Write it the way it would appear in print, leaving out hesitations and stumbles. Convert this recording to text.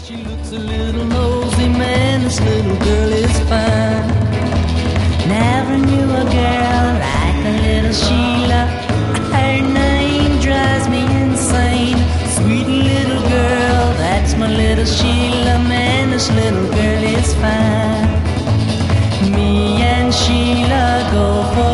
She looks a little nosy, man, this little girl is fine. Never knew a girl like a little Sheila. Her name drives me insane. Sweet little girl, that's my little Sheila, man, this little girl is fine. Me and Sheila go for